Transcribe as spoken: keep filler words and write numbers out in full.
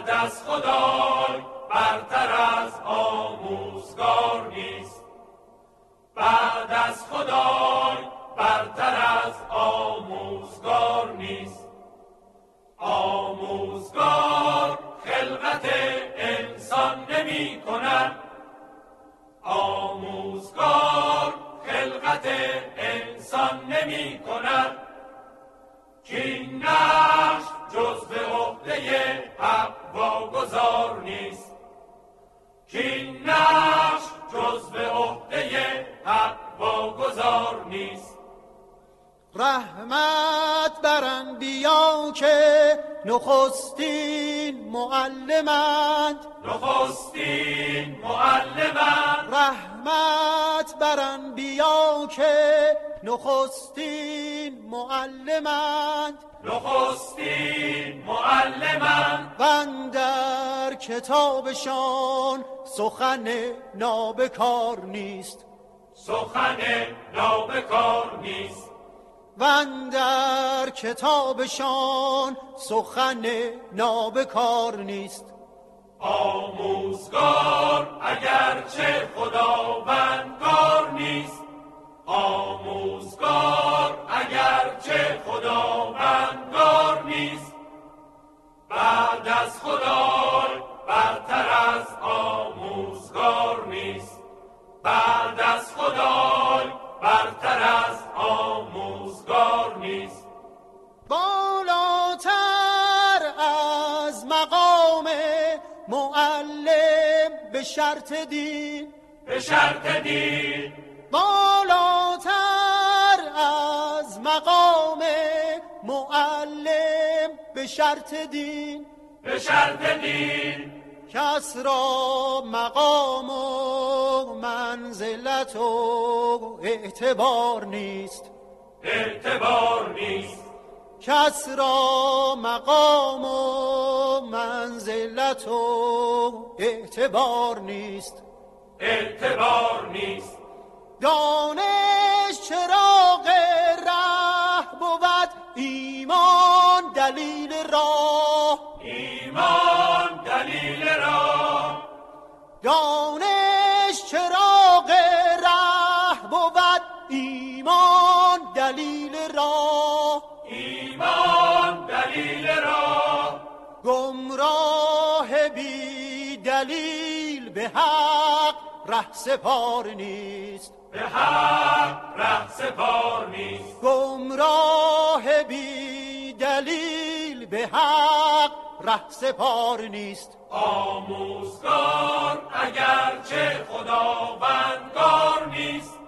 بعد از خدای برتر از آموزگار نیست. بعد از خدای برتر از آموزگار نیست. آموزگار خلقت انسان نمی کند. آموزگار خلقت انسان نمی کند. کین نقش جز به عهده حق واگذار نیست. کین نقش جز به عهده حق واگذار نیست. رحمت بر انبیا که نخستین معلمند. نخستین معلمند. رحمت بر انبیا که نخستین معلمند. نخستین معلمند. و اندر کتابشان سخن نابکار نیست. سخن نابکار نیست. و اندر کتابشان سخن نابکار نیست. آموزگار اگرچه خداوندگار نیست. آموزگار اگرچه خداوندگار نیست. بعد از خدای برتر از آموزگار نیست. بعد از خدای برتر از آموزگار نیست. بالاتر از مقام معلم به شرط دین. به شرط دین. بالاتر از مقام معلم به شرط دین. به شرط دین. کس را مقام و منزلت و اعتبار نیست. اعتبار نیست. کس را مقام و منزلت و اعتبار نیست. اعتبار نیست. دانش چراغ ره بود، ایمان دلیل راه. ایمان دلیل راه. دانش چراغ ره بود، ایمان دلیل راه. ایمان دلیل راه. گمراه بی دلیل به حق ره سپار نیست. به حق ره سپار نیست. گمراه بی دلیل به حق ره سپار نیست. آموزگار اگرچه خداوندگار نیست.